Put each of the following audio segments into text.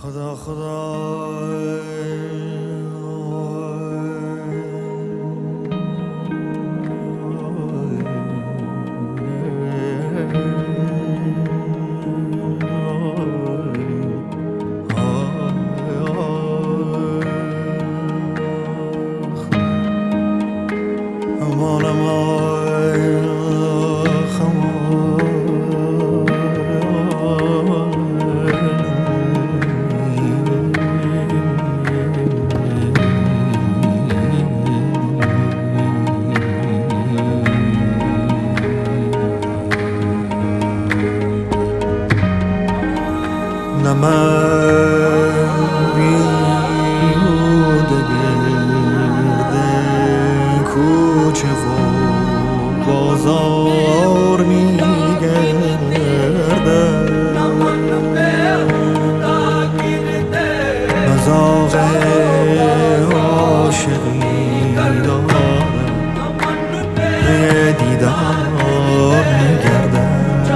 خدا خدا نه من بیهوده گرد کوچه و بازار میگردم، مذاق عاشقی دارم، به دیدار میگردم.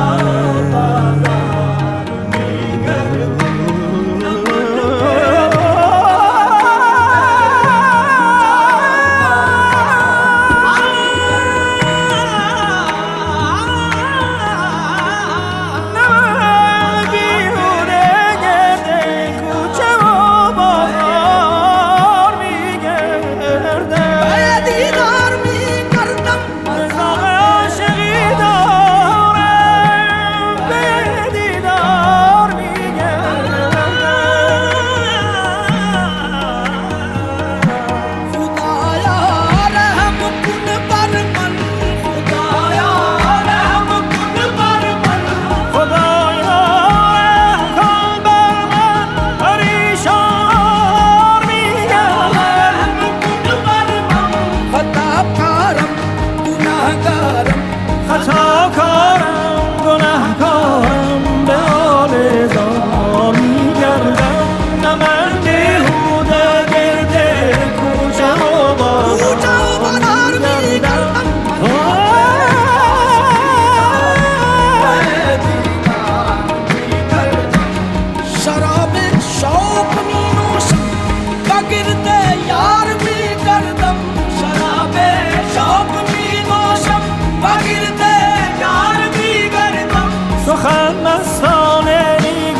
سخن مستانه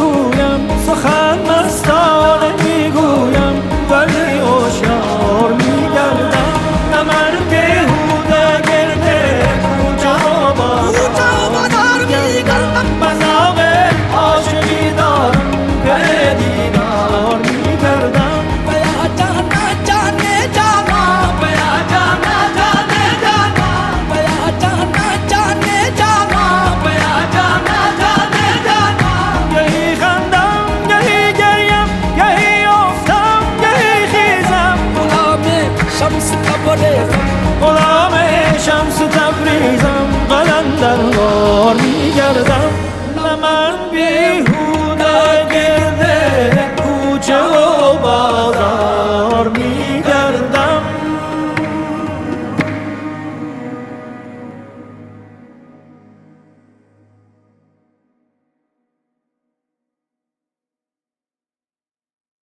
میگویم ولی هوشیار میگردم. نه من بیهوده گرد کوچه و بازار میگردم، مذاق عاشقی دارم، به دیدار میگردم. بیا جانا جانے جانا، بیا جانا جانے جانا، بیا جانا جانے جانا، بیا جانا جانے جانا. یہی خندم یہی گریم یہی افتم یہی خیزم، شمس تبریزم، غلام شمس تبریزم، قلندر بار میگردم. نه من